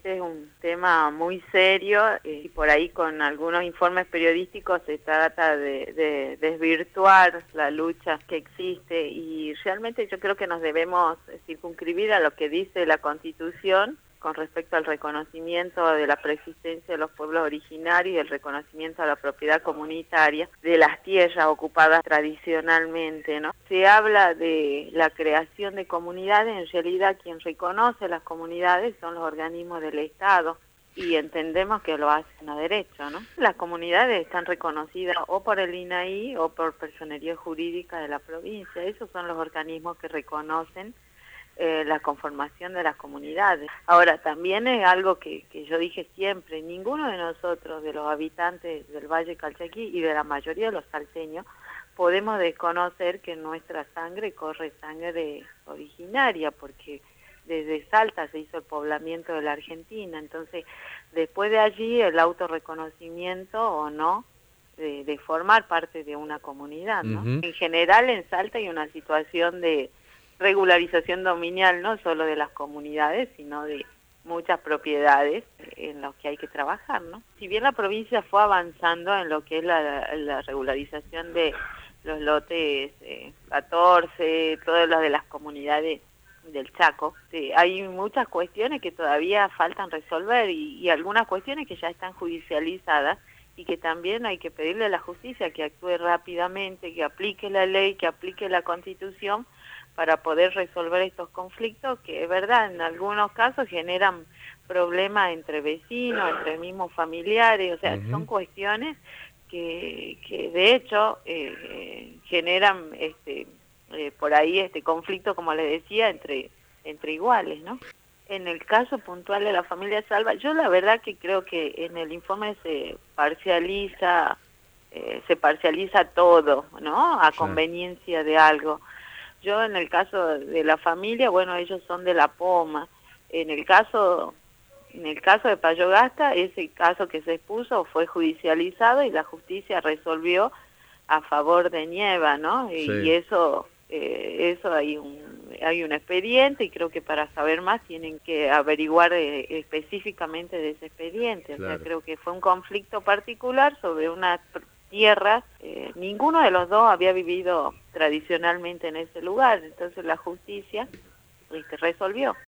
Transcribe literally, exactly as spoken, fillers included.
este es un tema muy serio eh, y por ahí con algunos informes periodísticos se trata de, de desvirtuar la lucha que existe y realmente yo creo que nos debemos circunscribir a lo que dice la Constitución con respecto al reconocimiento de la preexistencia de los pueblos originarios y el reconocimiento a la propiedad comunitaria de las tierras ocupadas tradicionalmente, ¿no? Se habla de la creación de comunidades, en realidad quien reconoce las comunidades son los organismos del Estado y entendemos que lo hacen a derecho, ¿no? Las comunidades están reconocidas o por el I N A I o por Personería Jurídica de la provincia, esos son los organismos que reconocen Eh, la conformación de las comunidades. Ahora, también es algo que, que yo dije siempre, ninguno de nosotros, de los habitantes del Valle Calchaquí y de la mayoría de los salteños, podemos desconocer que en nuestra sangre corre sangre originaria, porque desde Salta se hizo el poblamiento de la Argentina, entonces después de allí el autorreconocimiento o no, de, de formar parte de una comunidad, ¿no? Uh-huh. En general en Salta hay una situación de regularización dominial no solo de las comunidades, sino de muchas propiedades en las que hay que trabajar, ¿no? Si bien la provincia fue avanzando en lo que es la, la regularización de los lotes eh, catorce, todas las de las comunidades del Chaco, sí, hay muchas cuestiones que todavía faltan resolver y, y algunas cuestiones que ya están judicializadas y que también hay que pedirle a la justicia que actúe rápidamente, que aplique la ley, que aplique la Constitución, para poder resolver estos conflictos que es verdad, en algunos casos generan problemas entre vecinos, entre mismos familiares, o sea, uh-huh. son cuestiones que, que de hecho eh, generan este eh, por ahí este conflicto, como les decía, entre, entre iguales, ¿no? En el caso puntual de la familia Salva, yo la verdad que creo que en el informe se parcializa, eh, se parcializa todo, ¿no? A conveniencia de algo. Yo en el caso de la familia, bueno, ellos son de La Poma. En el caso en el caso de Payogasta, ese caso que se expuso fue judicializado y la justicia resolvió a favor de Nieva, ¿no? Sí. Y, y eso eh, eso hay un hay un expediente y creo que para saber más tienen que averiguar eh, específicamente de ese expediente. Claro. O sea, creo que fue un conflicto particular sobre una tierras, eh, ninguno de los dos había vivido tradicionalmente en ese lugar, entonces la justicia este, resolvió.